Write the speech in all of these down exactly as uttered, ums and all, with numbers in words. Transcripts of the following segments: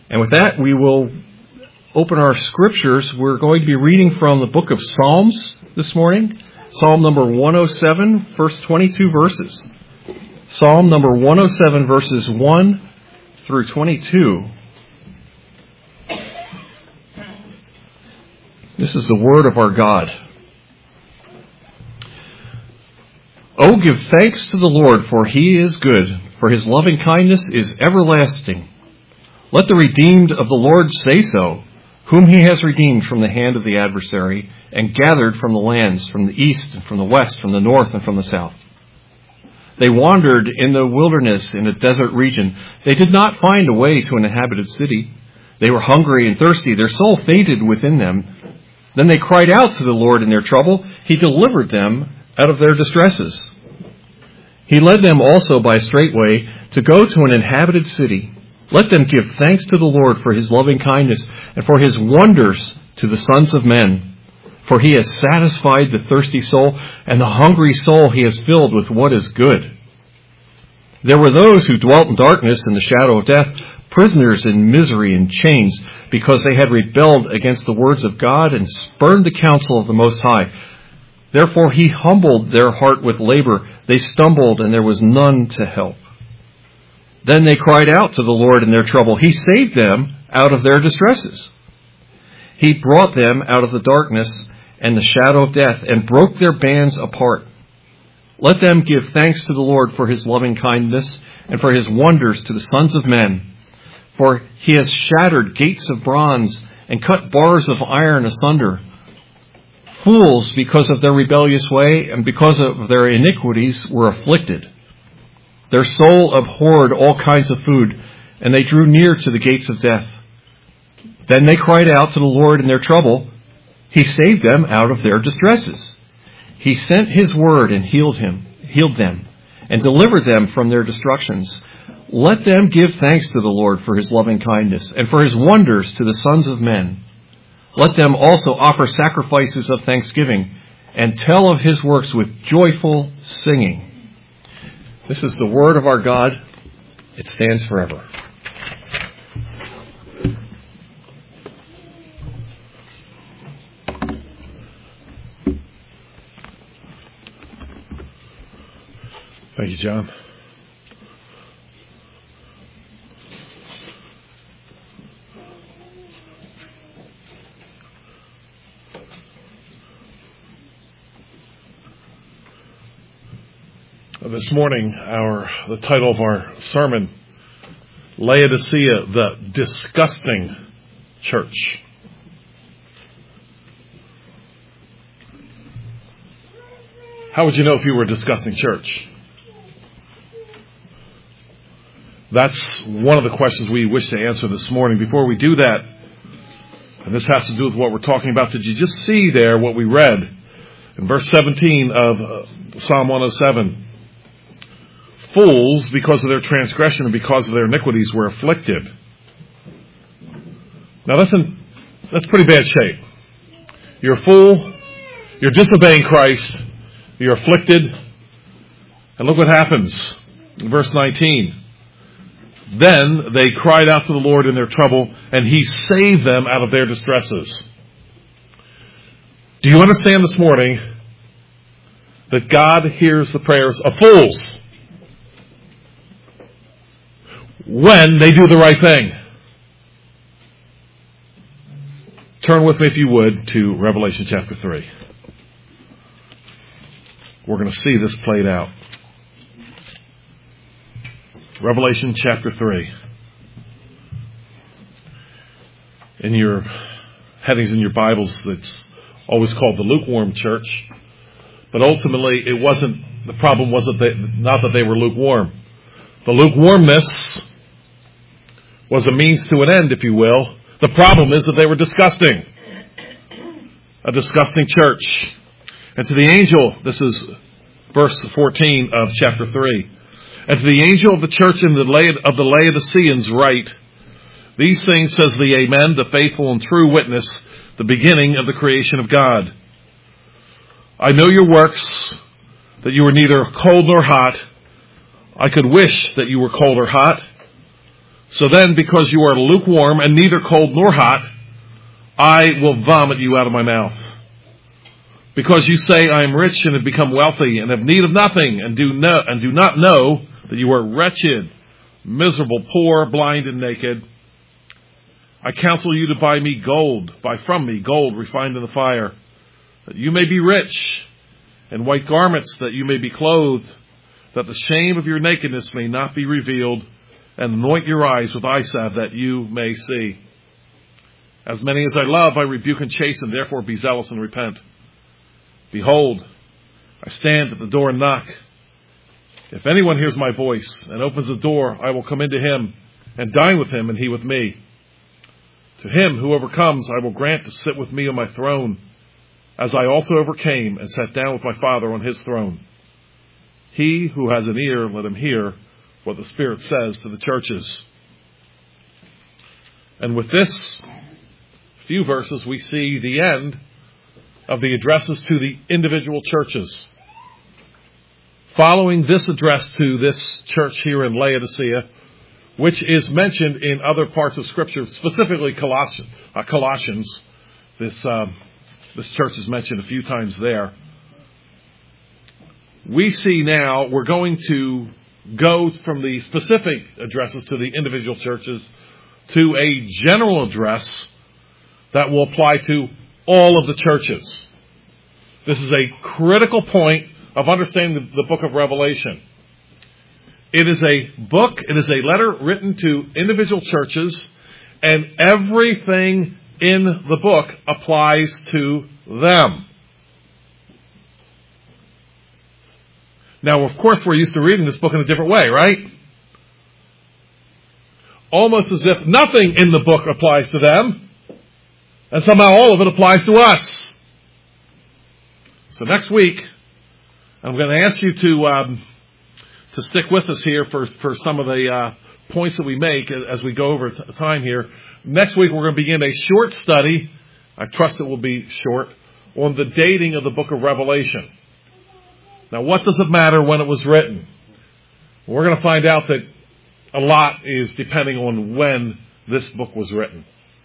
And with that, we will open our scriptures. We're going to be reading from the book of Psalms this morning. Psalm number one oh seven, first twenty-two verses. Psalm number one oh seven, verses one through twenty-two. This is the word of our God. Oh, give thanks to the Lord, for he is good, for his loving kindness is everlasting. Let the redeemed of the Lord say so, whom he has redeemed from the hand of the adversary, and gathered from the lands, from the east and from the west, from the north and from the south. They wandered in the wilderness in a desert region. They did not find a way to an inhabited city. They were hungry and thirsty. Their soul fainted within them. Then they cried out to the Lord in their trouble. He delivered them out of their distresses. He led them also by a straight way to go to an inhabited city. Let them give thanks to the Lord for his loving kindness and for his wonders to the sons of men. For he has satisfied the thirsty soul, and the hungry soul he has filled with what is good. There were those who dwelt in darkness and the shadow of death, prisoners in misery and chains, because they had rebelled against the words of God and spurned the counsel of the Most High. Therefore he humbled their heart with labor. They stumbled, and there was none to help. Then they cried out to the Lord in their trouble. He saved them out of their distresses. He brought them out of the darkness and the shadow of death, and broke their bands apart. Let them give thanks to the Lord for his loving kindness and for his wonders to the sons of men. For he has shattered gates of bronze and cut bars of iron asunder. Fools, because of their rebellious way and because of their iniquities, were afflicted. Their soul abhorred all kinds of food, and they drew near to the gates of death. Then they cried out to the Lord in their trouble. He saved them out of their distresses. He sent his word and healed him, healed them, and delivered them from their destructions. Let them give thanks to the Lord for his loving kindness and for his wonders to the sons of men. Let them also offer sacrifices of thanksgiving and tell of his works with joyful singing. This is the word of our God. It stands forever. Thank you, John. This morning, our the title of our sermon, Laodicea, the Disgusting Church. How would you know if you were a disgusting church? That's one of the questions we wish to answer this morning. Before we do that, and this has to do with what we're talking about, did you just see there what we read in verse seventeen of uh, Psalm one oh seven? Fools, because of their transgression and because of their iniquities, were afflicted. Now that's in, that's pretty bad shape. You're a fool, you're disobeying Christ, you're afflicted, and look what happens in verse nineteen. Then they cried out to the Lord in their trouble, and he saved them out of their distresses. Do you understand this morning that God hears the prayers of fools when they do the right thing? Turn with me, if you would, to Revelation chapter three. We're going to see this played out. Revelation chapter three. In your headings in your Bibles, it's always called the lukewarm church. But ultimately, it wasn't, the problem wasn't that, not that they were lukewarm. The lukewarmness was a means to an end, if you will. The problem is that they were disgusting. A disgusting church. And to the angel, this is verse fourteen of chapter three. And to the angel of the church in the Laod- of the Laodiceans write, these things says the Amen, the faithful and true witness, the beginning of the creation of God. I know your works, that you are neither cold nor hot. I could wish that you were cold or hot. So then, because you are lukewarm and neither cold nor hot, I will vomit you out of my mouth. Because you say, I am rich and have become wealthy and have need of nothing, and do no, and do not know that you are wretched, miserable, poor, blind, and naked. I counsel you to buy me gold, buy from me gold refined in the fire, that you may be rich, and white garments that you may be clothed, that the shame of your nakedness may not be revealed, and anoint your eyes with eye salve that you may see. As many as I love, I rebuke and chasten, therefore be zealous and repent. Behold, I stand at the door and knock. If anyone hears my voice and opens the door, I will come into him and dine with him and he with me. To him who overcomes, I will grant to sit with me on my throne, as I also overcame and sat down with my Father on his throne. He who has an ear, let him hear what the Spirit says to the churches. And with this few verses, we see the end of the addresses to the individual churches. Following this address to this church here in Laodicea, which is mentioned in other parts of Scripture, specifically Colossians, uh, Colossians this, uh, this church is mentioned a few times there. We see now we're going to go from the specific addresses to the individual churches to a general address that will apply to all of the churches. This is a critical point of understanding the, the book of Revelation. It is a book, it is a letter written to individual churches, and everything in the book applies to them. Now, of course, we're used to reading this book in a different way, right? Almost as if nothing in the book applies to them, and somehow all of it applies to us. So next week, I'm going to ask you to um, to stick with us here for, for some of the uh, points that we make as we go over t- time here. Next week, we're going to begin a short study, I trust it will be short, on the dating of the book of Revelation. Now, what does it matter when it was written? We're going to find out that a lot is depending on when this book was written.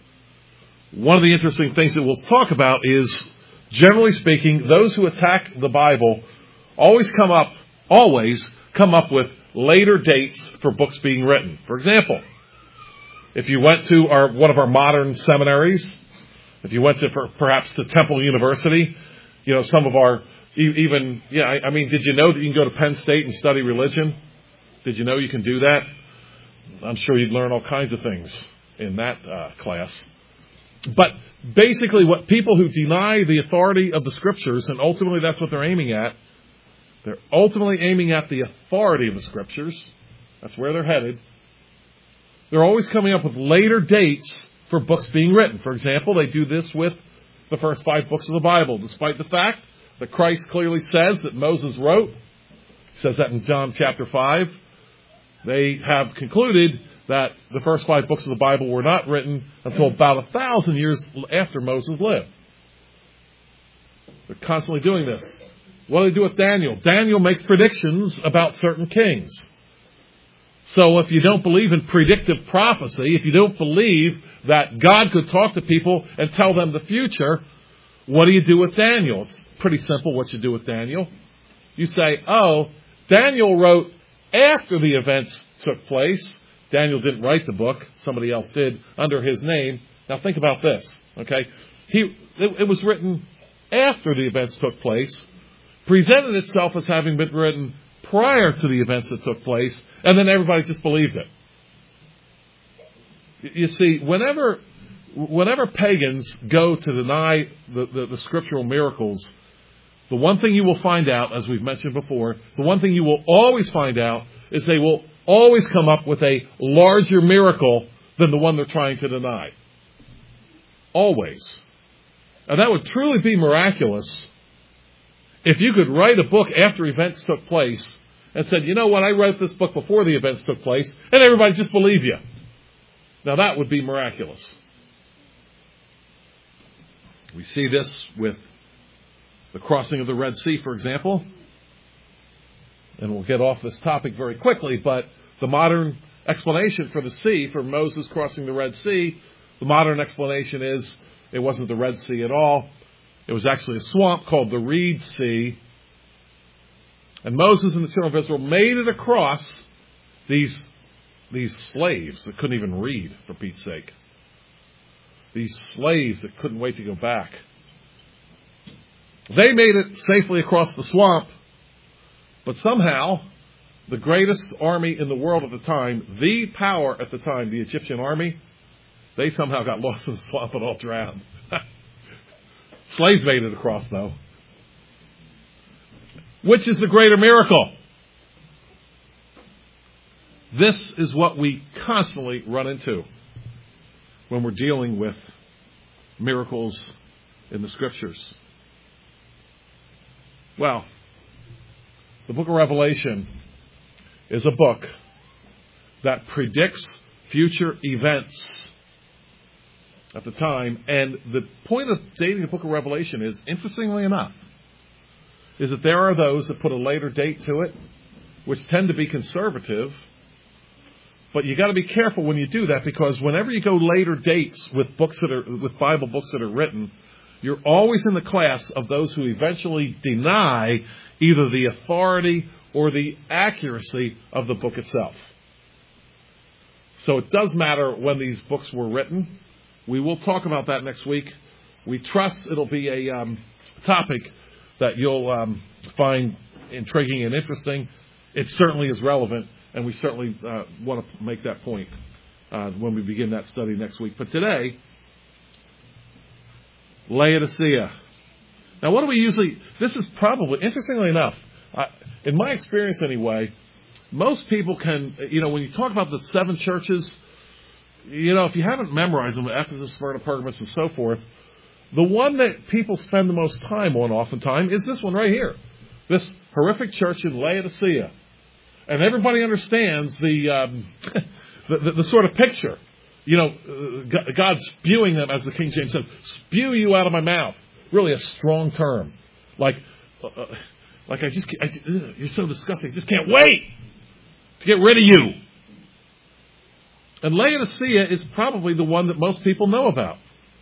One of the interesting things that we'll talk about is, generally speaking, those who attack the Bible always come up, always come up with later dates for books being written. For example, if you went to our, one of our modern seminaries, if you went to for, perhaps to Temple University, you know, some of our Even, yeah, I, I mean, did you know that you can go to Penn State and study religion? Did you know you can do that? I'm sure you'd learn all kinds of things in that uh, class. But basically what people who deny the authority of the Scriptures, and ultimately that's what they're aiming at, they're ultimately aiming at the authority of the Scriptures. That's where they're headed. They're always coming up with later dates for books being written. For example, they do this with the first five books of the Bible, despite the fact that Christ clearly says that Moses wrote. He says that in John chapter five. They have concluded that the first five books of the Bible were not written until about a thousand years after Moses lived. They're constantly doing this. What do they do with Daniel? Daniel makes predictions about certain kings. So if you don't believe in predictive prophecy, if you don't believe that God could talk to people and tell them the future, what do you do with Daniel? It's pretty simple what you do with Daniel. You say, oh, Daniel wrote after the events took place. Daniel didn't write the book. Somebody else did under his name. Now think about this, okay? He, it, it was written after the events took place, presented itself as having been written prior to the events that took place, and then everybody just believed it. You see, whenever whenever pagans go to deny the, the, the scriptural miracles, the one thing you will find out, as we've mentioned before, the one thing you will always find out is they will always come up with a larger miracle than the one they're trying to deny. Always. And that would truly be miraculous if you could write a book after events took place and said, you know what, I wrote this book before the events took place, and everybody just believed you. Now that would be miraculous. We see this with the crossing of the Red Sea, for example. And we'll get off this topic very quickly, but the modern explanation for the sea, for Moses crossing the Red Sea. The modern explanation is it wasn't the Red Sea at all. It was actually a swamp called the Reed Sea. And Moses and the children of Israel made it across these, these slaves that couldn't even read, for Pete's sake. These slaves that couldn't wait to go back. They made it safely across the swamp, but somehow the greatest army in the world at the time, the power at the time, the Egyptian army, they somehow got lost in the swamp and all drowned. Slaves made it across, though. Which is the greater miracle? This is what we constantly run into when we're dealing with miracles in the Scriptures. Well, the book of Revelation is a book that predicts future events at the time. And the point of dating the book of Revelation is, interestingly enough, is that there are those that put a later date to it, which tend to be conservative. But you got to be careful when you do that, because whenever you go later dates with books that are with Bible books that are written, you're always in the class of those who eventually deny either the authority or the accuracy of the book itself. So it does matter when these books were written. We will talk about that next week. We trust it'll be a um, topic that you'll um, find intriguing and interesting. It certainly is relevant, and we certainly uh, want to make that point uh, when we begin that study next week. But today, Laodicea. Now, what do we usually... This is probably, interestingly enough, uh, in my experience anyway, most people can, you know, when you talk about the seven churches, you know, if you haven't memorized them, Ephesus, Smyrna, Pergamos, and so forth, the one that people spend the most time on oftentimes is this one right here. This horrific church in Laodicea. And everybody understands the, um, the, the, the sort of picture. You know, God spewing them, as the King James said, spew you out of my mouth. Really a strong term. Like, uh, like I just, I, ugh, you're so disgusting. I just can't wait to get rid of you. And Laodicea is probably the one that most people know about.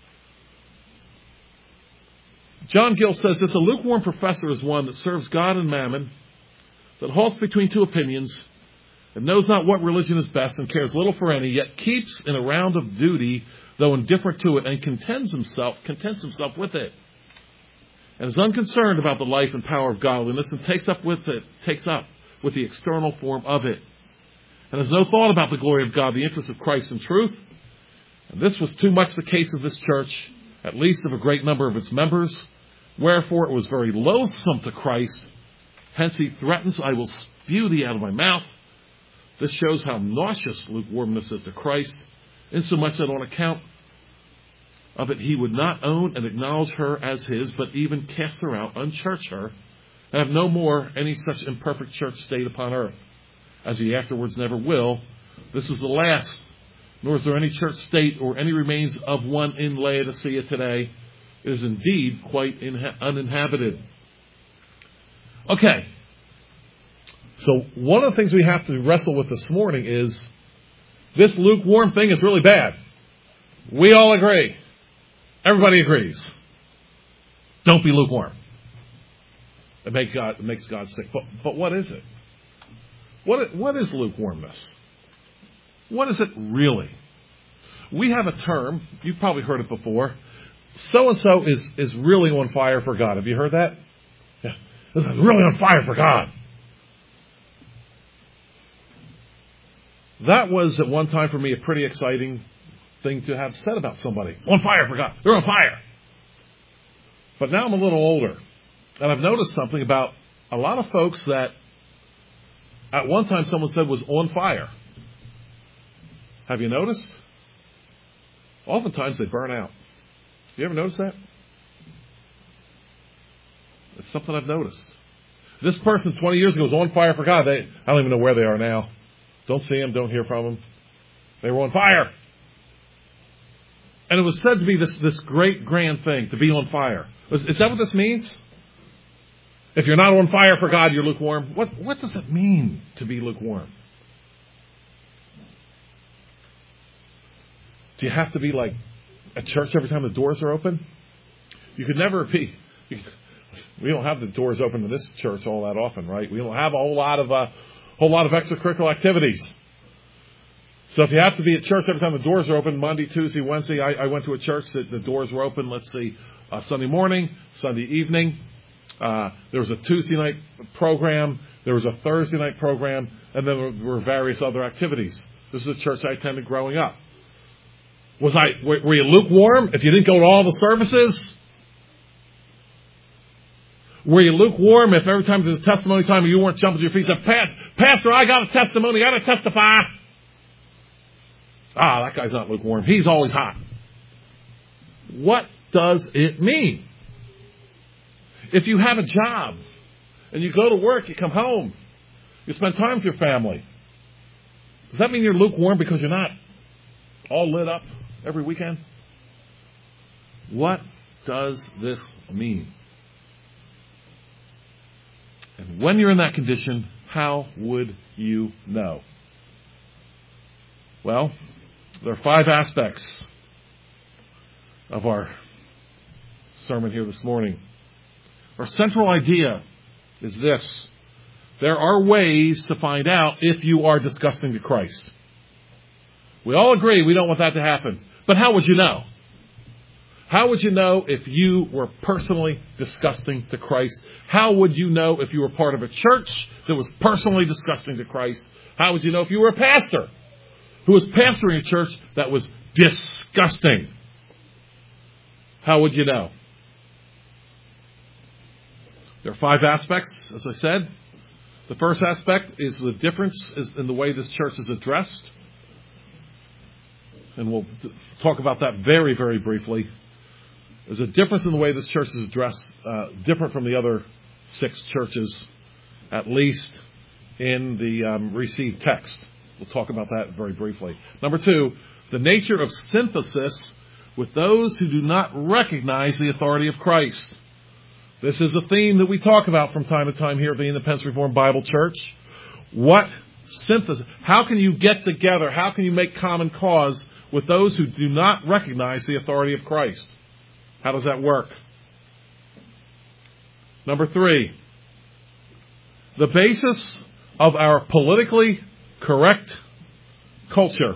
John Gill says this: a lukewarm professor is one that serves God and mammon, that halts between two opinions, and knows not what religion is best, and cares little for any, yet keeps in a round of duty, though indifferent to it, and contents himself, contents himself with it, and is unconcerned about the life and power of godliness, and takes up with it, takes up with the external form of it, and has no thought about the glory of God, the interest of Christ and truth. And this was too much the case of this church, at least of a great number of its members. Wherefore it was very loathsome to Christ. Hence he threatens, I will spew thee out of my mouth. This shows how nauseous lukewarmness is to Christ, insomuch that on account of it he would not own and acknowledge her as his, but even cast her out, unchurch her, and have no more any such imperfect church state upon earth, as he afterwards never will. This is the last, nor is there any church state or any remains of one in Laodicea today. It is indeed quite inha- uninhabited. Okay. So one of the things we have to wrestle with this morning is this lukewarm thing is really bad. We all agree. Everybody agrees. Don't be lukewarm. It, make God, it makes God sick. But, but what is it? What, what is lukewarmness? What is it really? We have a term. You've probably heard it before. So-and-so is, is really on fire for God. Have you heard that? Yeah. This is really on fire for God. That was at one time for me a pretty exciting thing to have said about somebody. On fire for God. They're on fire. But now I'm a little older, and I've noticed something about a lot of folks that at one time someone said was on fire. Have you noticed? Oftentimes they burn out. You ever notice that? It's something I've noticed. This person twenty years ago was on fire for God. They, I don't even know where they are now. Don't see them, don't hear from them. They were on fire. And it was said to be this, this great, grand thing, to be on fire. Is, is that what this means? If you're not on fire for God, you're lukewarm. What, what does it mean to be lukewarm? Do you have to be like at church every time the doors are open? You could never be. You, we don't have the doors open to this church all that often, right? We don't have a whole lot of uh, whole lot of extracurricular activities. So if you have to be at church every time the doors are open, Monday, Tuesday, Wednesday, I, I went to a church that the doors were open, let's see, uh, Sunday morning, Sunday evening. Uh, there was a Tuesday night program. There was a Thursday night program. And then there were various other activities. This is a church I attended growing up. Was I, were, were you lukewarm if you didn't go to all the services? Were you lukewarm if every time there's a testimony time you weren't jumping to your feet and said, Pastor, I got a testimony, I got to testify. Ah, that guy's not lukewarm. He's always hot. What does it mean? If you have a job and you go to work, you come home, you spend time with your family, does that mean you're lukewarm because you're not all lit up every weekend? What does this mean? And when you're in that condition, how would you know? Well, there are five aspects of our sermon here this morning. Our central idea is this. There are ways to find out if you are disgusting to Christ. We all agree we don't want that to happen. But how would you know? How would you know if you were personally disgusting to Christ? How would you know if you were part of a church that was personally disgusting to Christ? How would you know if you were a pastor who was pastoring a church that was disgusting? How would you know? There are five aspects, as I said. The first aspect is the difference in the way this church is addressed. And we'll talk about that very, very briefly. There's a difference in the way this church is addressed, uh, different from the other six churches, at least in the um, received text. We'll talk about that very briefly. Number two, the nature of synthesis with those who do not recognize the authority of Christ. This is a theme that we talk about from time to time here at the Independence Reformed Bible Church. What synthesis? How can you get together? How can you make common cause with those who do not recognize the authority of Christ? How does that work? Number three, the basis of our politically correct culture.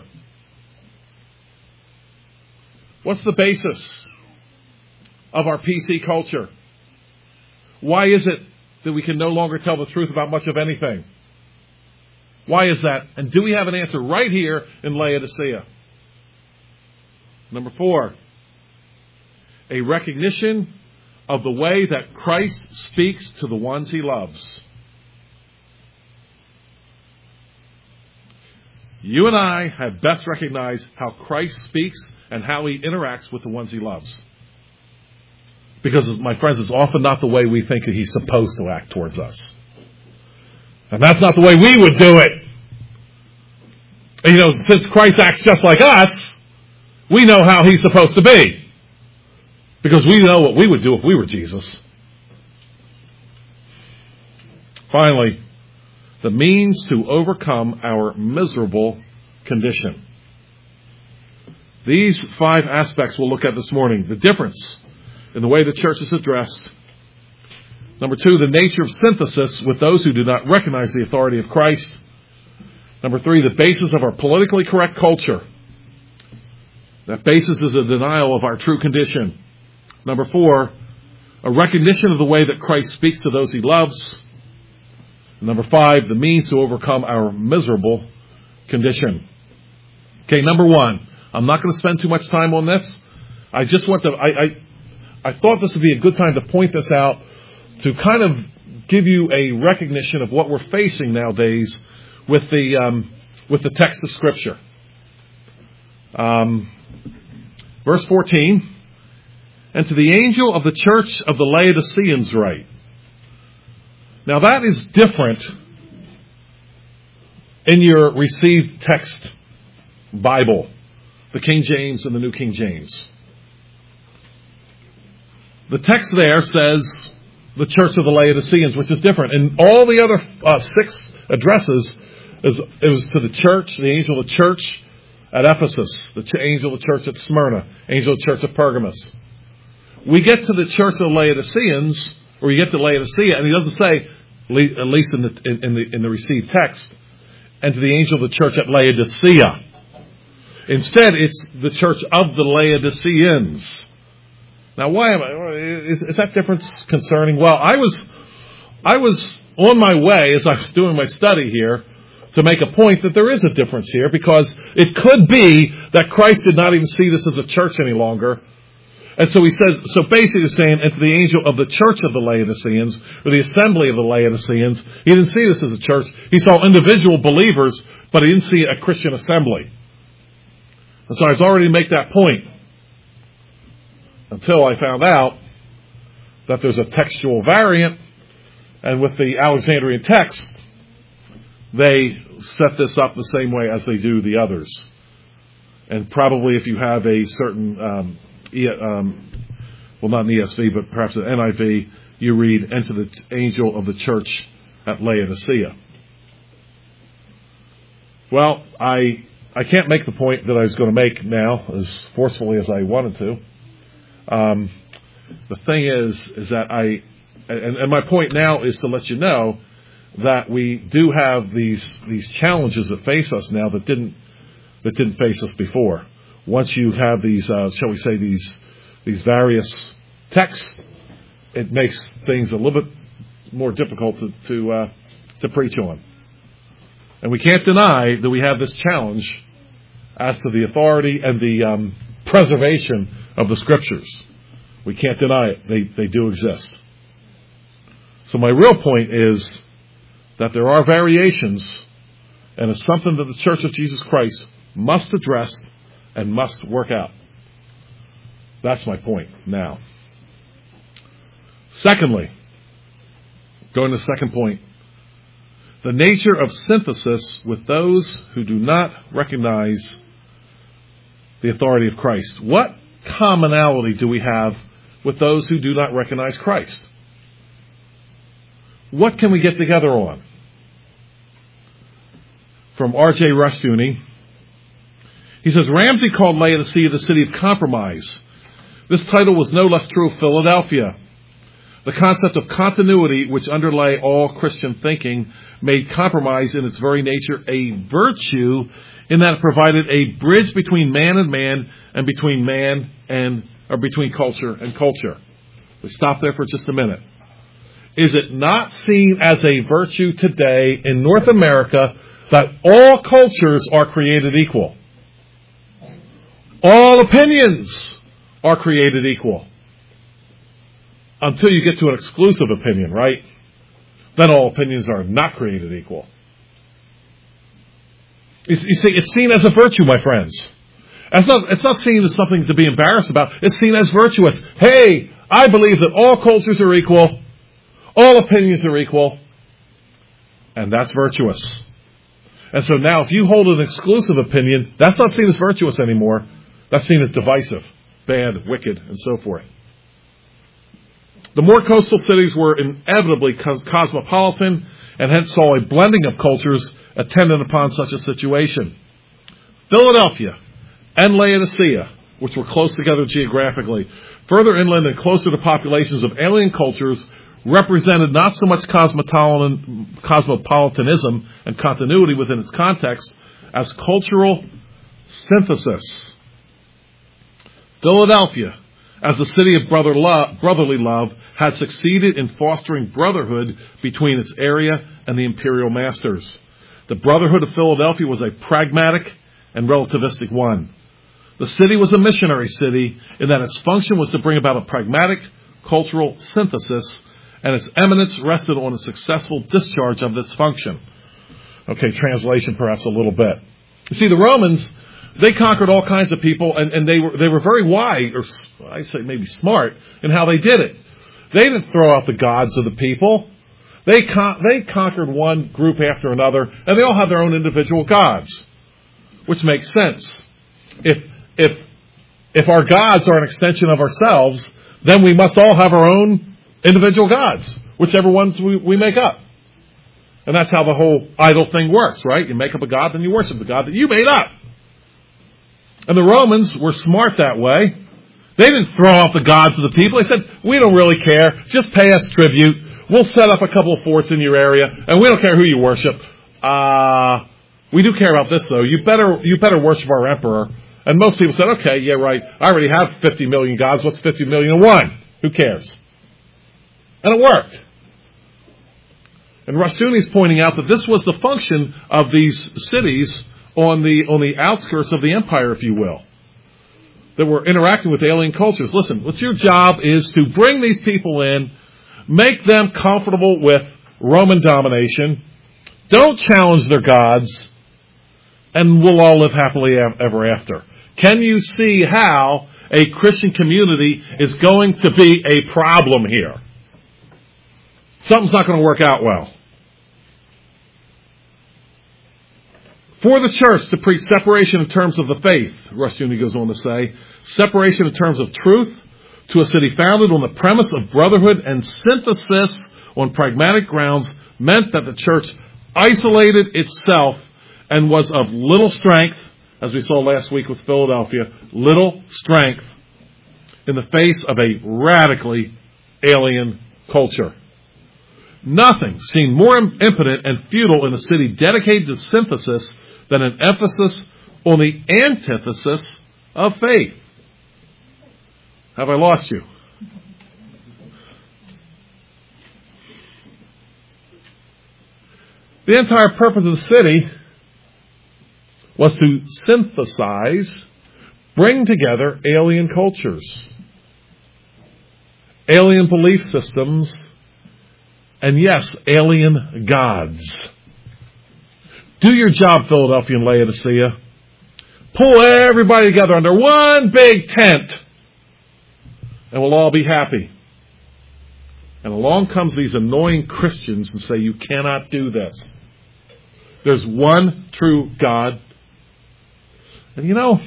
What's the basis of our P C culture? Why is it that we can no longer tell the truth about much of anything? Why is that? And do we have an answer right here in Laodicea? Number four, a recognition of the way that Christ speaks to the ones he loves. You and I have best recognized how Christ speaks and how he interacts with the ones he loves. Because, my friends, it's often not the way we think that he's supposed to act towards us. And that's not the way we would do it. And, you know, since Christ acts just like us, we know how he's supposed to be. Because we know what we would do if we were Jesus. Finally, the means to overcome our miserable condition. These five aspects we'll look at this morning. The difference in the way the church is addressed. Number two, the nature of synthesis with those who do not recognize the authority of Christ. Number three, the basis of our politically correct culture. That basis is a denial of our true condition. Number four, a recognition of the way that Christ speaks to those he loves. Number five, the means to overcome our miserable condition. Okay, number one, I'm not going to spend too much time on this. I just want to, I, I, I thought this would be a good time to point this out to kind of give you a recognition of what we're facing nowadays with the, um, with the text of Scripture. Um, verse fourteen, and to the angel of the church of the Laodiceans write. Now that is different in your received text Bible, the King James and the New King James. The text there says the church of the Laodiceans, which is different. In all the other uh, six addresses, it was to the church, the angel of the church at Ephesus, the ch- angel of the church at Smyrna, angel of the church at Pergamos. We get to the church of the Laodiceans, or you get to Laodicea, and he doesn't say, at least in the, in, in the, in the received text, and to the angel of the church at Laodicea. Instead, it's the church of the Laodiceans. Now, why am I, is, is that difference concerning? Well, I was, I was on my way as I was doing my study here to make a point that there is a difference here, because it could be that Christ did not even see this as a church any longer. And so he says, so basically he's saying, and to the angel of the church of the Laodiceans, or the assembly of the Laodiceans, he didn't see this as a church. He saw individual believers, but he didn't see a Christian assembly. And so I was already make that point until I found out that there's a textual variant, and with the Alexandrian text, they set this up the same way as they do the others. And probably if you have a certain, um, e, um, well, not an E S V, but perhaps an N I V, you read, "And to the angel of the church at Laodicea." Well, I I can't make the point that I was going to make now as forcefully as I wanted to. Um, the thing is, is that I, and, and my point now is to let you know that we do have these these challenges that face us now that didn't that didn't face us before. Once you have these, uh, shall we say, these these various texts, it makes things a little bit more difficult to to, uh, to preach on. And we can't deny that we have this challenge as to the authority and the um, preservation of the Scriptures. We can't deny it. They they do exist. So my real point is that there are variations, and it's something that the Church of Jesus Christ must address and must work out. That's my point now. Secondly, going to the second point, the nature of synthesis with those who do not recognize the authority of Christ. What commonality do we have with those who do not recognize Christ? What can we get together on? From R J Rushdoony, he says, Ramsey called Laodicea the city of compromise. This title was no less true of Philadelphia. The concept of continuity, which underlay all Christian thinking, made compromise in its very nature a virtue, in that it provided a bridge between man and man, and between man and, or between culture and culture. Let's stop there for just a minute. Is it not seen as a virtue today in North America that all cultures are created equal? All opinions are created equal. Until you get to an exclusive opinion, right? Then all opinions are not created equal. You see, it's seen as a virtue, my friends. It's not, it's not seen as something to be embarrassed about. It's seen as virtuous. Hey, I believe that all cultures are equal. All opinions are equal. And that's virtuous. And so now if you hold an exclusive opinion, that's not seen as virtuous anymore. That's seen as divisive, bad, wicked, and so forth. The more coastal cities were inevitably cosmopolitan, and hence saw a blending of cultures attendant upon such a situation. Philadelphia and Laodicea, which were close together geographically, further inland and closer to populations of alien cultures, represented not so much cosmopolitan, cosmopolitanism and continuity within its context as cultural synthesis. Philadelphia, as the city of brother love, brotherly love, had succeeded in fostering brotherhood between its area and the imperial masters. The brotherhood of Philadelphia was a pragmatic and relativistic one. The city was a missionary city in that its function was to bring about a pragmatic cultural synthesis, and its eminence rested on a successful discharge of this function. Okay, translation perhaps a little bit. You see, the Romans, they conquered all kinds of people, and, and they were they were very wise, or I say maybe smart, in how they did it. They didn't throw out the gods of the people. They con- they conquered one group after another, and they all have their own individual gods, which makes sense. If if if our gods are an extension of ourselves, then we must all have our own individual gods, whichever ones we, we make up. And that's how the whole idol thing works, right? You make up a god, then you worship the god that you made up. And the Romans were smart that way. They didn't throw off the gods of the people. They said, we don't really care. Just pay us tribute. We'll set up a couple of forts in your area, and we don't care who you worship. Uh, we do care about this, though. You better, you better worship our emperor. And most people said, okay, yeah, right. I already have fifty million gods. What's fifty million and one? Who cares? And it worked. And Rushdoony is pointing out that this was the function of these cities on the, on the outskirts of the empire, if you will, that were interacting with alien cultures. Listen, what's your job is to bring these people in, make them comfortable with Roman domination, don't challenge their gods, and we'll all live happily ever after. Can you see how a Christian community is going to be a problem here? Something's not going to work out well. For the church to preach separation in terms of the faith, Rushdoony goes on to say, separation in terms of truth to a city founded on the premise of brotherhood and synthesis on pragmatic grounds meant that the church isolated itself and was of little strength, as we saw last week with Philadelphia, little strength in the face of a radically alien culture. Nothing seemed more impotent and futile in a city dedicated to synthesis than an emphasis on the antithesis of faith. Have I lost you? The entire purpose of the city was to synthesize, bring together alien cultures, alien belief systems, and yes, alien gods. Do your job, Philadelphia and Laodicea. Pull everybody together under one big tent, and we'll all be happy. And along comes these annoying Christians and say, you cannot do this. There's one true God. And you know,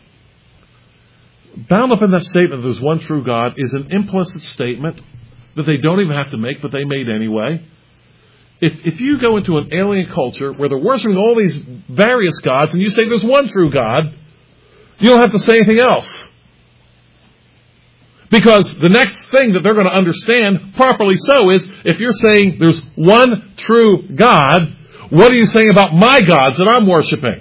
bound up in that statement, there's one true God, is an implicit statement that they don't even have to make, but they made anyway. If if you go into an alien culture where they're worshiping all these various gods and you say there's one true God, you don't have to say anything else. Because the next thing that they're going to understand, properly so, is if you're saying there's one true God, what are you saying about my gods that I'm worshiping?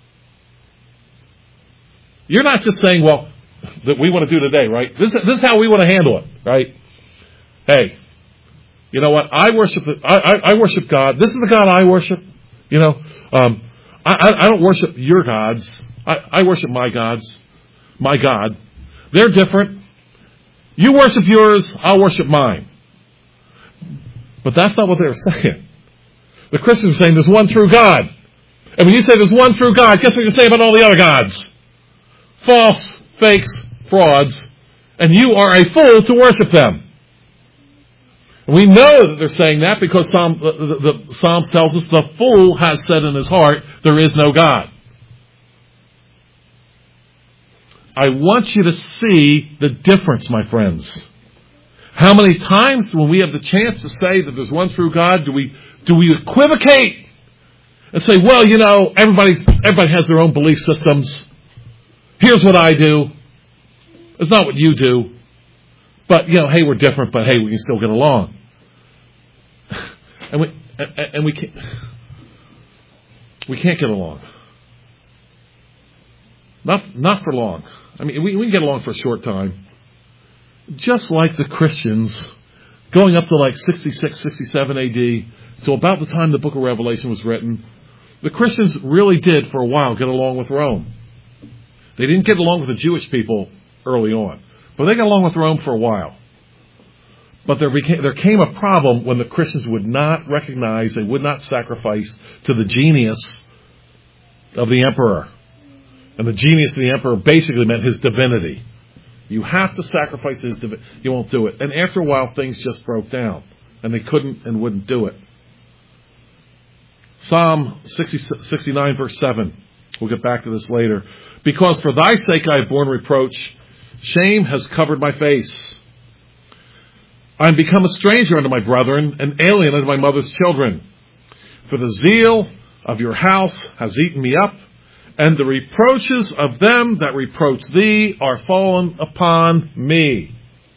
You're not just saying, well, that we want to do today, right? This, this is how we want to handle it, right? Hey, you know what? I worship. I, I, I worship God. This is the God I worship. You know, um, I, I don't worship your gods. I, I worship my gods. My God. They're different. You worship yours. I'll worship mine. But that's not what they're saying. The Christians are saying there's one true God. And when you say there's one true God, guess what you're saying about all the other gods? False, fakes, frauds, and you are a fool to worship them. We know that they're saying that because Psalm, the, the, the Psalms tells us the fool has said in his heart, there is no God. I want you to see the difference, my friends. How many times when we have the chance to say that there's one true God, do we do we equivocate and say, well, you know, everybody's everybody has their own belief systems. Here's what I do. It's not what you do. But, you know, hey, we're different, but hey, we can still get along. And we and we can't we can't get along. Not not for long. I mean, we, we can get along for a short time. Just like the Christians, going up to like sixty-six, sixty-seven A D, so about the time the book of Revelation was written, the Christians really did, for a while, get along with Rome. They didn't get along with the Jewish people early on, but they got along with Rome for a while. But there became, there came a problem when the Christians would not recognize, they would not sacrifice to the genius of the emperor. And the genius of the emperor basically meant his divinity. You have to sacrifice his divinity. You won't do it. And after a while, things just broke down. And they couldn't and wouldn't do it. Psalm sixty, sixty-nine, verse seven. We'll get back to this later. Because for thy sake I have borne reproach. Shame has covered my face. I am become a stranger unto my brethren, an alien unto my mother's children. For the zeal of your house has eaten me up, and the reproaches of them that reproach thee are fallen upon me.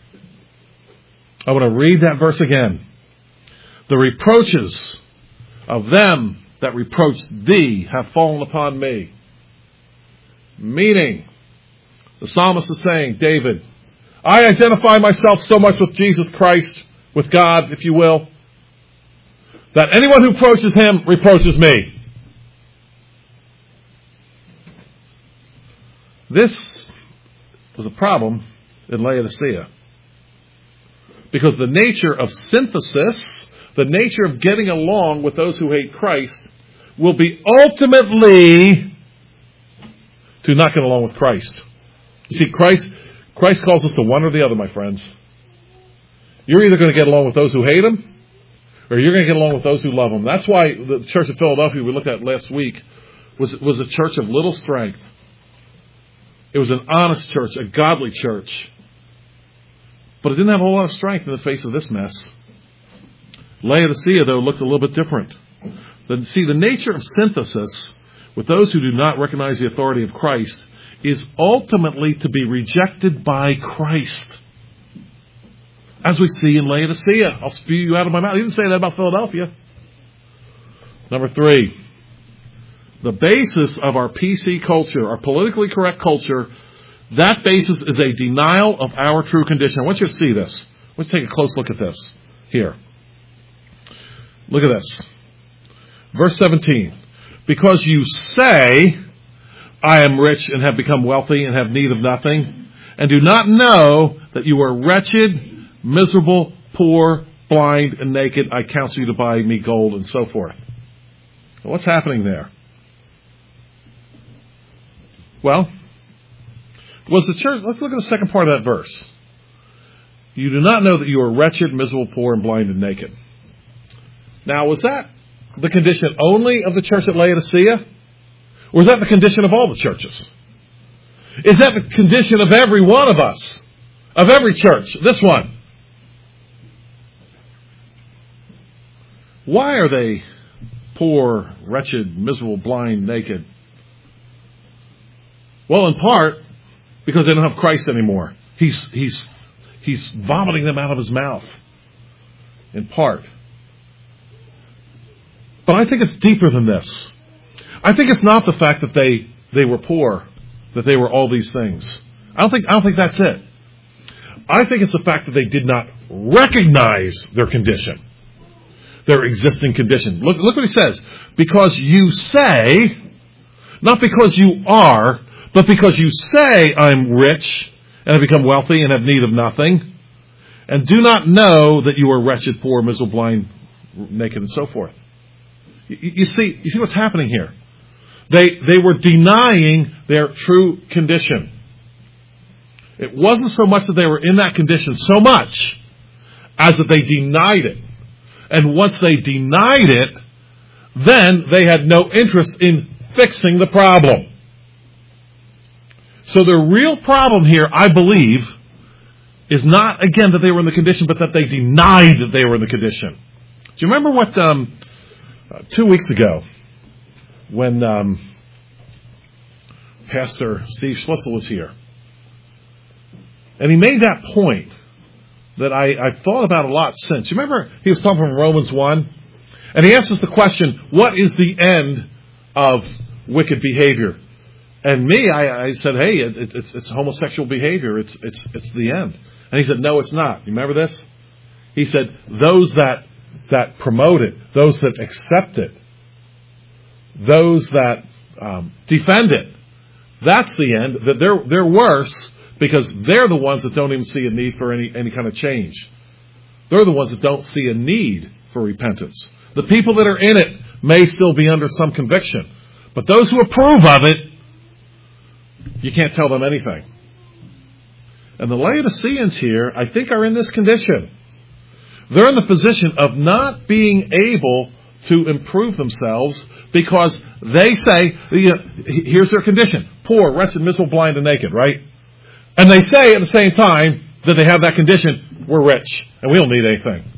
I want to read that verse again. The reproaches of them that reproach thee have fallen upon me. Meaning, the psalmist is saying, David, I identify myself so much with Jesus Christ, with God, if you will, that anyone who approaches him reproaches me. This was a problem in Laodicea. Because the nature of synthesis, the nature of getting along with those who hate Christ, will be ultimately to not get along with Christ. You see, Christ, Christ calls us to one or the other, my friends. You're either going to get along with those who hate him, or you're going to get along with those who love him. That's why the church of Philadelphia we looked at last week was, was a church of little strength. It was an honest church, a godly church. But it didn't have a whole lot of strength in the face of this mess. Laodicea, though, looked a little bit different. The, see, the nature of synthesis with those who do not recognize the authority of Christ is ultimately to be rejected by Christ. As we see in Laodicea. I'll spew you out of my mouth. He didn't say that about Philadelphia. Number three. The basis of our P C culture, our politically correct culture, that basis is a denial of our true condition. I want you to see this. Let's take a close look at this here. Look at this. Verse seventeen. Because you say, I am rich and have become wealthy and have need of nothing, and do not know that you are wretched, miserable, poor, blind, and naked, I counsel you to buy me gold, and so forth. Well, what's happening there? Well, was the church, let's look at the second part of that verse. You do not know that you are wretched, miserable, poor, and blind, and naked. Now, was that the condition only of the church at Laodicea? Or is that the condition of all the churches? Is that the condition of every one of us? Of every church? This one. Why are they poor, wretched, miserable, blind, naked? Well, in part, because they don't have Christ anymore. He's, he's, he's vomiting them out of his mouth. In part. But I think it's deeper than this. I think it's not the fact that they, they were poor, that they were all these things. I don't think, I don't think that's it. I think it's the fact that they did not recognize their condition. Their existing condition. Look, look what he says. Because you say, not because you are, but because you say, I'm rich and have become wealthy and have need of nothing, and do not know that you are wretched, poor, miserable, blind, naked, and so forth. You, you see, you see what's happening here. They, they were denying their true condition. It wasn't so much that they were in that condition so much as that they denied it. And once they denied it, then they had no interest in fixing the problem. So the real problem here, I believe, is not, again, that they were in the condition, but that they denied that they were in the condition. Do you remember what, um, uh, two weeks ago, when um, Pastor Steve Schlissel was here, and he made that point that I, I've thought about a lot since. You remember he was talking from Romans one? And he asked us the question, what is the end of wicked behavior? And me, I, I said, hey, it, it, it's, it's homosexual behavior. It's, it's, it's the end. And he said, no, it's not. You remember this? He said, those that, that promote it, those that accept it, those that um, defend it, that's the end. That they're, they're worse because they're the ones that don't even see a need for any, any kind of change. They're the ones that don't see a need for repentance. The people that are in it may still be under some conviction. But those who approve of it, you can't tell them anything. And the Laodiceans here, I think, are in this condition. They're in the position of not being able to improve themselves because they say, here's their condition, poor, wretched, miserable, blind, and naked, right? And they say at the same time that they have that condition, we're rich and we don't need anything.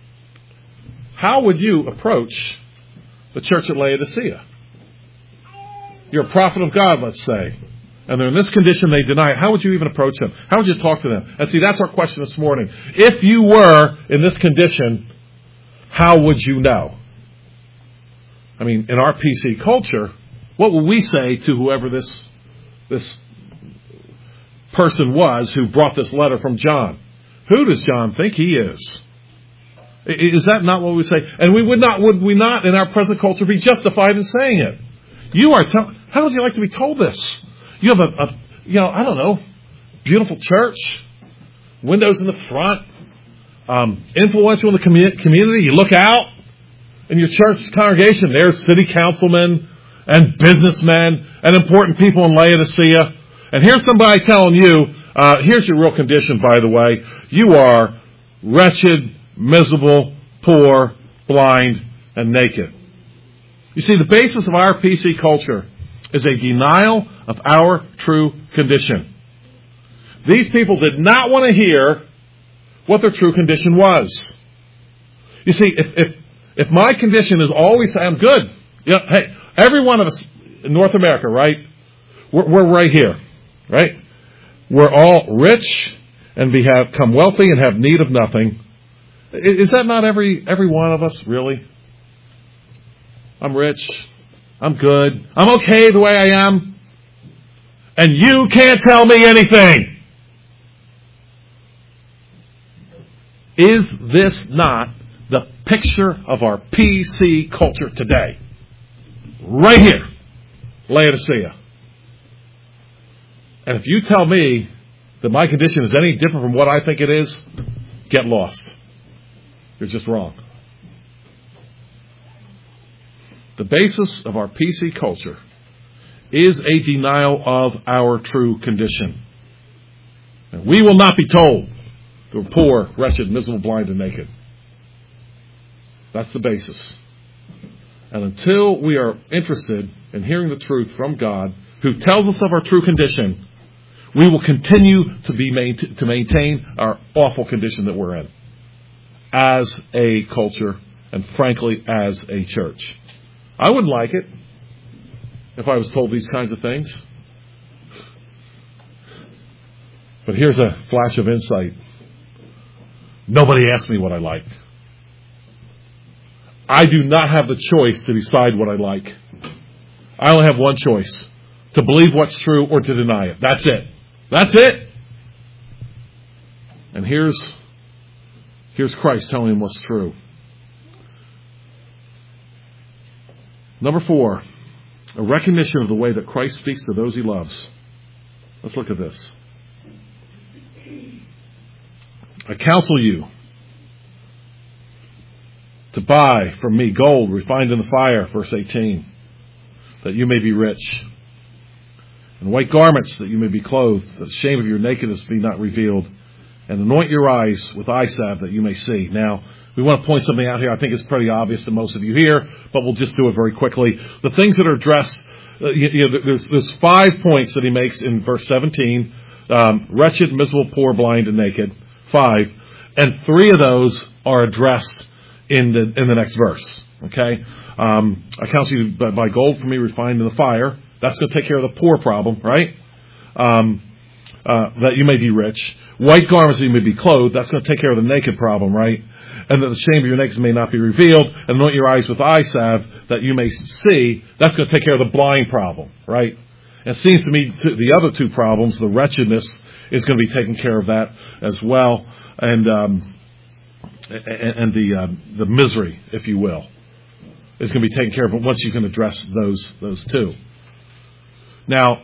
How would you approach the church at Laodicea? You're a prophet of God, let's say. And they're in this condition, they deny it. How would you even approach them? How would you talk to them? And see, that's our question this morning. If you were in this condition, how would you know? I mean, in our P C culture, what will we say to whoever this, this person was who brought this letter from John? Who does John think he is? Is that not what we say? And we would not, would we not, in our present culture, be justified in saying it? You are telling. How would you like to be told this? You have a, a, you know, I don't know, beautiful church, windows in the front, um, influential in the commu- community. You look out in your church congregation. There's city councilmen and businessmen and important people in Laodicea. And here's somebody telling you, uh, here's your real condition, by the way. You are wretched, miserable, poor, blind, and naked. You see, the basis of our P C culture is a denial of our true condition. These people did not want to hear what their true condition was. You see, if if, if my condition is always, I'm good. You know, hey, every one of us in North America, right? We're, we're right here, right? We're all rich and we have become wealthy and have need of nothing. Is that not every every one of us, really? I'm rich. I'm good. I'm okay the way I am. And you can't tell me anything. Is this not the picture of our P C culture today? Right here. Laodicea. And if you tell me that my condition is any different from what I think it is, get lost. You're just wrong. The basis of our P C culture is a denial of our true condition. And we will not be told that we're poor, wretched, miserable, blind, and naked. That's the basis. And until we are interested in hearing the truth from God, who tells us of our true condition, we will continue to be main, to maintain our awful condition that we're in as a culture and, frankly, as a church. I wouldn't like it if I was told these kinds of things. But here's a flash of insight. Nobody asked me what I liked. I do not have the choice to decide what I like. I only have one choice: to believe what's true or to deny it. That's it. That's it. And here's, here's Christ telling him what's true. Number four, a recognition of the way that Christ speaks to those he loves. Let's look at this. I counsel you to buy from me gold refined in the fire, verse eighteen, that you may be rich, and white garments that you may be clothed, that the shame of your nakedness be not revealed, and anoint your eyes with eye salve that you may see. Now, we want to point something out here. I think it's pretty obvious to most of you here, but we'll just do it very quickly. The things that are addressed, uh, you, you know, there's, there's five points that he makes in verse seventeen. Um, wretched, miserable, poor, blind, and naked. Five. And three of those are addressed in the in the next verse. Okay? Um, I counsel you to buy gold for me refined in the fire. That's going to take care of the poor problem, right? Um, uh, that you may be rich. White garments that you may be clothed. That's going to take care of the naked problem, right? And that the shame of your nakedness may not be revealed. And anoint your eyes with eye salve that you may see. That's going to take care of the blind problem, right? And it seems to me to the other two problems, the wretchedness, is going to be taking care of that as well, and um, and, and the uh, the misery, if you will, is going to be taken care of once you can address those those two. Now,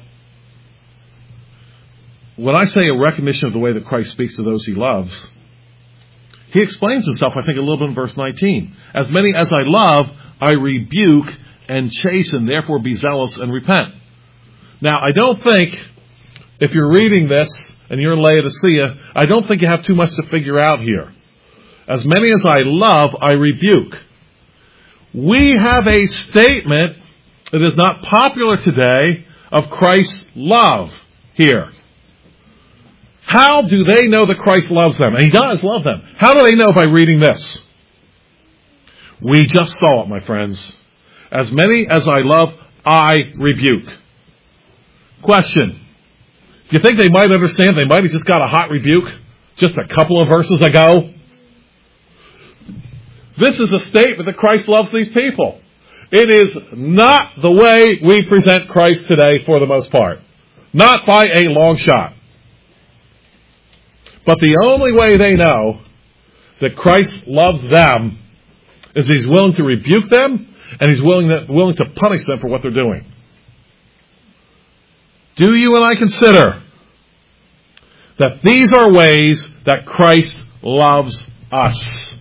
when I say a recognition of the way that Christ speaks to those he loves, he explains himself, I think, a little bit in verse nineteen. As many as I love, I rebuke and chasten, therefore be zealous and repent. Now, I don't think, if you're reading this and you're in Laodicea, I don't think you have too much to figure out here. As many as I love, I rebuke. We have a statement that is not popular today of Christ's love here. How do they know that Christ loves them? And he does love them. How do they know? By reading this. We just saw it, my friends. As many as I love, I rebuke. Question. Do you think they might understand they might have just got a hot rebuke just a couple of verses ago? This is a statement that Christ loves these people. It is not the way we present Christ today for the most part. Not by a long shot. But the only way they know that Christ loves them is He's willing to rebuke them and He's willing to, willing to punish them for what they're doing. Do you and I consider that these are ways that Christ loves us?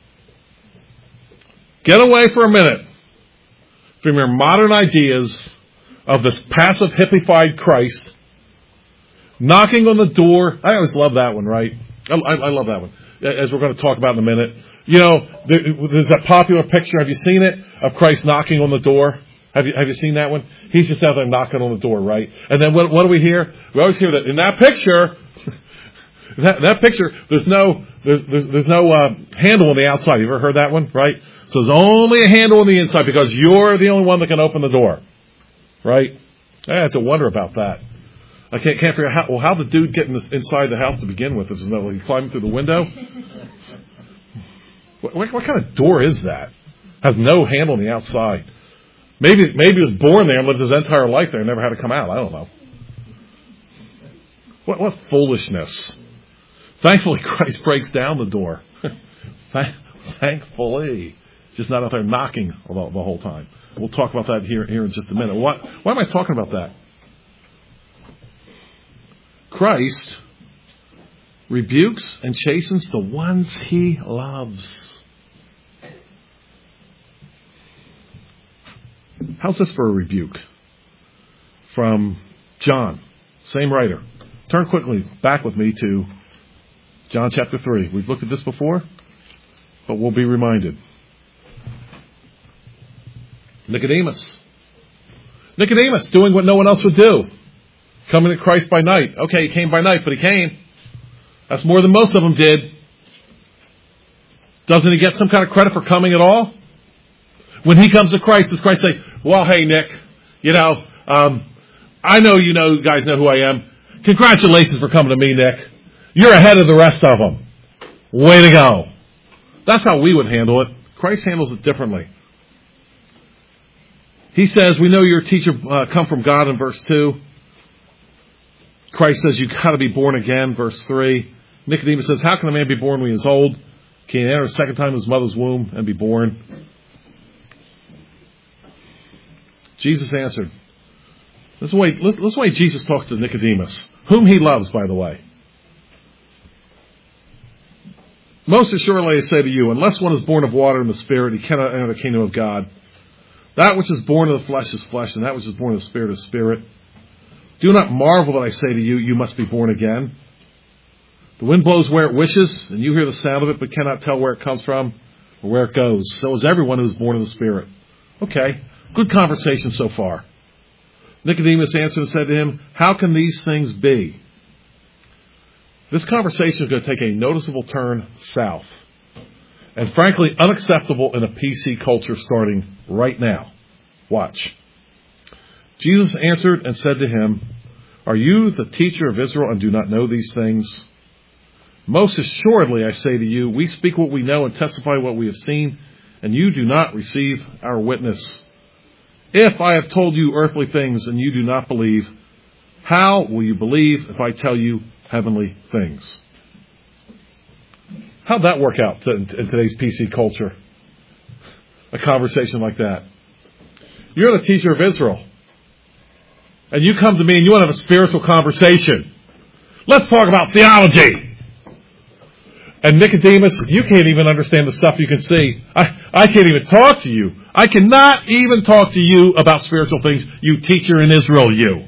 Get away for a minute from your modern ideas of this passive, hippified Christ knocking on the door. I always love that one, right? I, I, I love that one, as we're going to talk about in a minute. You know, there, there's that popular picture. Have you seen it? Of Christ knocking on the door. Have you, have you seen that one? He's just out there knocking on the door, right? And then what, what do we hear? We always hear that in that picture, that, that picture, there's no, there's, there's, there's no, uh, handle on the outside. You ever heard that one? Right? So there's only a handle on the inside because you're the only one that can open the door. Right? I have to wonder about that. I can't, can't figure out how, well, how the dude get in this, inside the house to begin with? If there's no, he climbing through the window? What, what, what kind of door is that? Has no handle on the outside. Maybe, maybe he was born there and lived his entire life there and never had to come out. I don't know. What, what foolishness. Thankfully, Christ breaks down the door. Thankfully. Just not out there knocking the, the whole time. We'll talk about that here, here in just a minute. Why, why am I talking about that? Christ rebukes and chastens the ones He loves. How's this for a rebuke? From John, same writer. Turn quickly back with me to John chapter three. We've looked at this before, but we'll be reminded. Nicodemus. Nicodemus doing what no one else would do. Coming to Christ by night. Okay, he came by night, but he came. That's more than most of them did. Doesn't he get some kind of credit for coming at all? When he comes to Christ, does Christ say, well, hey, Nick, you know, um, I know you know, you guys know who I am. Congratulations for coming to me, Nick. You're ahead of the rest of them. Way to go. That's how we would handle it. Christ handles it differently. He says, we know your teacher uh, come from God in verse two. Christ says, you've got to be born again, verse three. Nicodemus says, how can a man be born when he is old? Can he enter a second time in his mother's womb and be born? Jesus answered. This is the way, this is the way Jesus talks to Nicodemus, whom he loves, by the way. Most assuredly I say to you, unless one is born of water and the Spirit, he cannot enter the kingdom of God. That which is born of the flesh is flesh, and that which is born of the Spirit is spirit. Do not marvel that I say to you, you must be born again. The wind blows where it wishes, and you hear the sound of it, but cannot tell where it comes from or where it goes. So is everyone who is born of the Spirit. Okay, good conversation so far. Nicodemus answered and said to him, how can these things be? This conversation is going to take a noticeable turn south. And frankly, unacceptable in a P C culture starting right now. Watch. Jesus answered and said to him, are you the teacher of Israel and do not know these things? Most assuredly, I say to you, we speak what we know and testify what we have seen, and you do not receive our witness. If I have told you earthly things and you do not believe, how will you believe if I tell you heavenly things? How'd that work out in today's P C culture? A conversation like that. You're the teacher of Israel. And you come to me and you want to have a spiritual conversation. Let's talk about theology. And Nicodemus, you can't even understand the stuff you can see. I, I can't even talk to you. I cannot even talk to you about spiritual things, you teacher in Israel, you.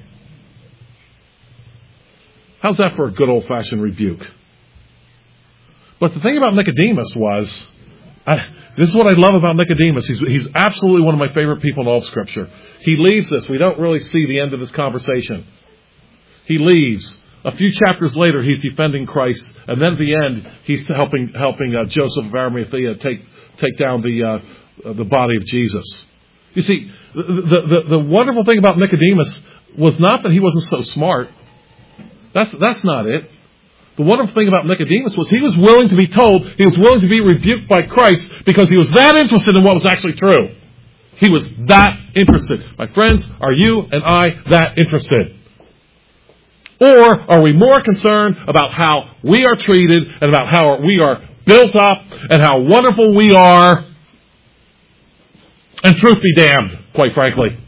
How's that for a good old-fashioned rebuke? But the thing about Nicodemus was, I, this is what I love about Nicodemus. He's, he's absolutely one of my favorite people in all of Scripture. He leaves this. We don't really see the end of this conversation. He leaves. A few chapters later, he's defending Christ. And then at the end, he's helping helping uh, Joseph of Arimathea take take down the uh, the body of Jesus. You see, The, the, the, the wonderful thing about Nicodemus was not that he wasn't so smart. That's, that's not it. The wonderful thing about Nicodemus was he was willing to be told, he was willing to be rebuked by Christ because he was that interested in what was actually true. He was that interested. My friends, are you and I that interested? Or are we more concerned about how we are treated and about how we are built up and how wonderful we are? And truth be damned, quite frankly.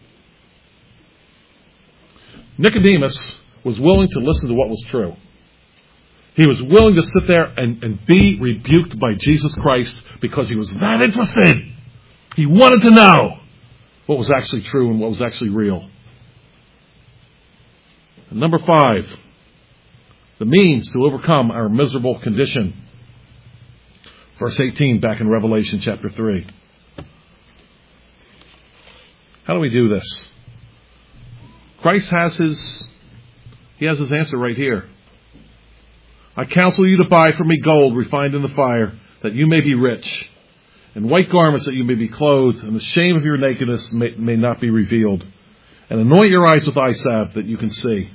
Nicodemus was willing to listen to what was true. He was willing to sit there and, and be rebuked by Jesus Christ because he was that interested. He wanted to know what was actually true and what was actually real. And number five, the means to overcome our miserable condition. Verse eighteen, back in Revelation chapter three. How do we do this? Christ has his, he has his answer right here. I counsel you to buy from me gold refined in the fire, that you may be rich, and white garments that you may be clothed, and the shame of your nakedness may, may not be revealed. And anoint your eyes with eye salve that you can see.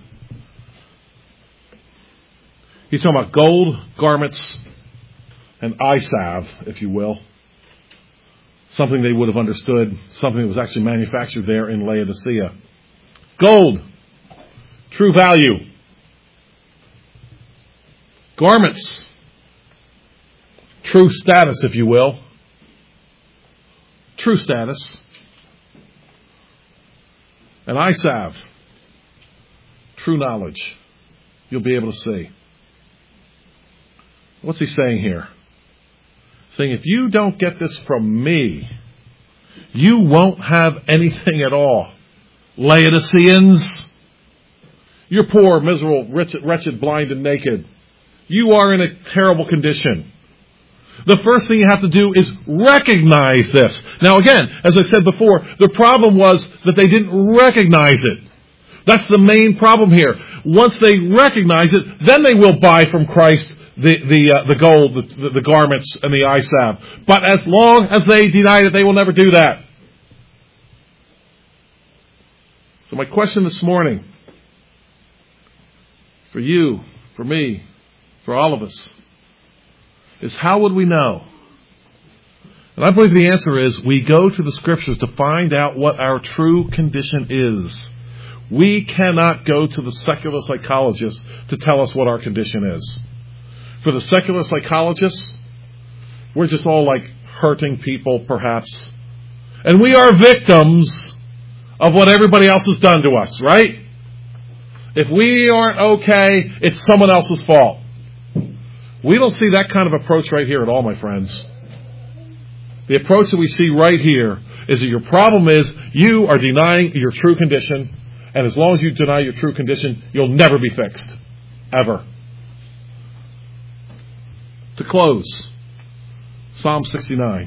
He's talking about gold, garments, and eye salve, if you will. Something they would have understood, something that was actually manufactured there in Laodicea. Gold, true value. Garments, true status, if you will. True status. And eye salve, true knowledge. You'll be able to see. What's he saying here? Saying if you don't get this from me, you won't have anything at all. Laodiceans, you're poor, miserable, wretched, wretched, blind, and naked. You are in a terrible condition. The first thing you have to do is recognize this. Now again, as I said before, the problem was that they didn't recognize it. That's the main problem here. Once they recognize it, then they will buy from Christ the the uh, the gold, the, the garments, and the eye salve. But as long as they deny it, they will never do that. So my question this morning, for you, for me, for all of us, is how would we know? And I believe the answer is we go to the Scriptures to find out what our true condition is. We cannot go to the secular psychologists to tell us what our condition is. For the secular psychologists, we're just all like hurting people, perhaps. And we are victims of what everybody else has done to us, right? If we aren't okay, it's someone else's fault. We don't see that kind of approach right here at all, my friends. The approach that we see right here is that your problem is you are denying your true condition, and as long as you deny your true condition, you'll never be fixed. Ever. To close, Psalm sixty-nine.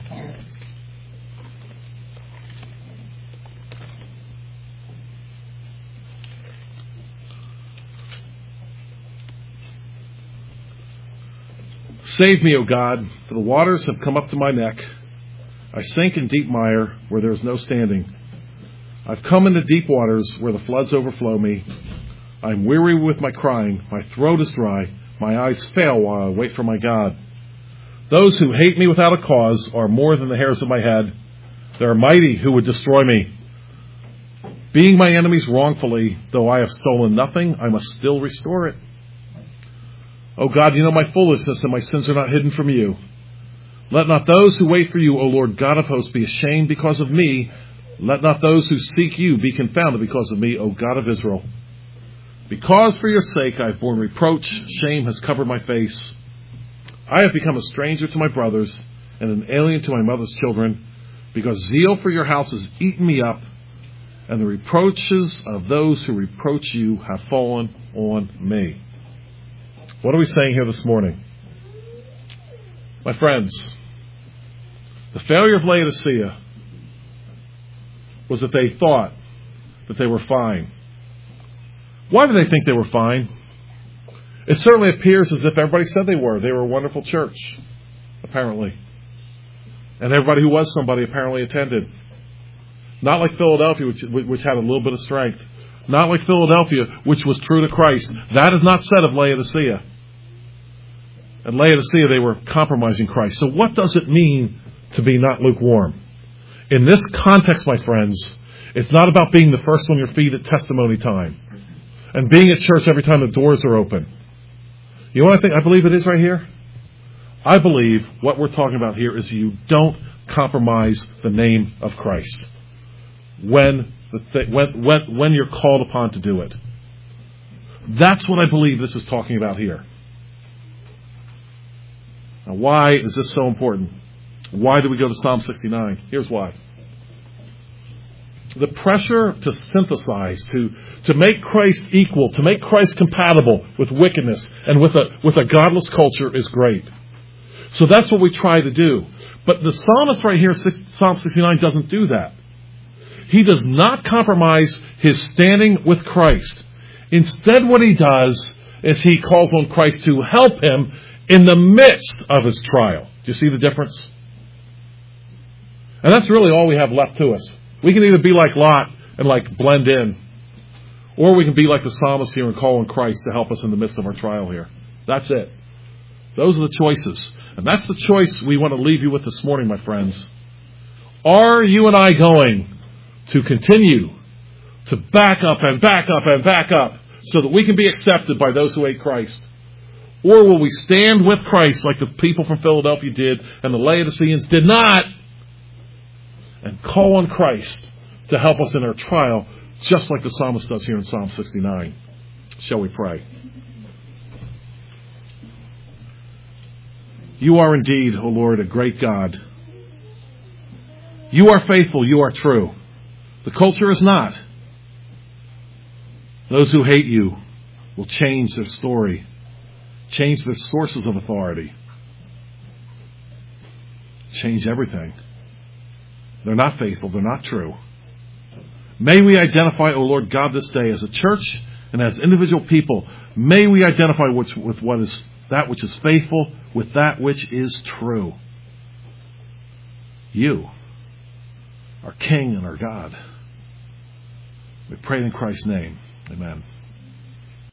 Save me, O God, for the waters have come up to my neck. I sink in deep mire where there is no standing. I've come into deep waters where the floods overflow me. I'm weary with my crying. My throat is dry. My eyes fail while I wait for my God. Those who hate me without a cause are more than the hairs of my head. There are mighty who would destroy me. Being my enemies wrongfully, though I have stolen nothing, I must still restore it. O God, you know my foolishness, and my sins are not hidden from you. Let not those who wait for you, O Lord God of hosts, be ashamed because of me. Let not those who seek you be confounded because of me, O God of Israel. Because for your sake I have borne reproach, shame has covered my face. I have become a stranger to my brothers, and an alien to my mother's children, because zeal for your house has eaten me up, and the reproaches of those who reproach you have fallen on me. What are we saying here this morning? My friends, the failure of Laodicea was that they thought that they were fine. Why do they think they were fine? It certainly appears as if everybody said they were. They were a wonderful church, apparently. And everybody who was somebody apparently attended. Not like Philadelphia, which, which had a little bit of strength. Not like Philadelphia, which was true to Christ. That is not said of Laodicea. At Laodicea, they were compromising Christ. So what does it mean to be not lukewarm? In this context, my friends, it's not about being the first on your feet at testimony time and being at church every time the doors are open. You know what I think? I believe it is right here. I believe what we're talking about here is you don't compromise the name of Christ when the th- when, when when you're called upon to do it. That's what I believe this is talking about here. Now, why is this so important? Why do we go to Psalm sixty-nine? Here's why. The pressure to synthesize, to, to make Christ equal, to make Christ compatible with wickedness and with a, with a godless culture is great. So that's what we try to do. But the psalmist right here, Psalm sixty-nine, doesn't do that. He does not compromise his standing with Christ. Instead, what he does is he calls on Christ to help him in the midst of his trial. Do you see the difference? And that's really all we have left to us. We can either be like Lot and like blend in, or we can be like the psalmist here and call on Christ to help us in the midst of our trial here. That's it. Those are the choices. And that's the choice we want to leave you with this morning, my friends. Are you and I going to continue to back up and back up and back up so that we can be accepted by those who hate Christ? Or will we stand with Christ like the people from Philadelphia did and the Laodiceans did not, and call on Christ to help us in our trial, just like the psalmist does here in Psalm sixty-nine? Shall we pray? You are indeed, O Lord, a great God. You are faithful. You are true. The culture is not. Those who hate you will change their story, change their sources of authority, change everything. They're not faithful. They're not true. May we identify, O Lord God, this day as a church and as individual people, may we identify which, with what is that which is faithful with that which is true. You, our King and our God. We pray in Christ's name. Amen.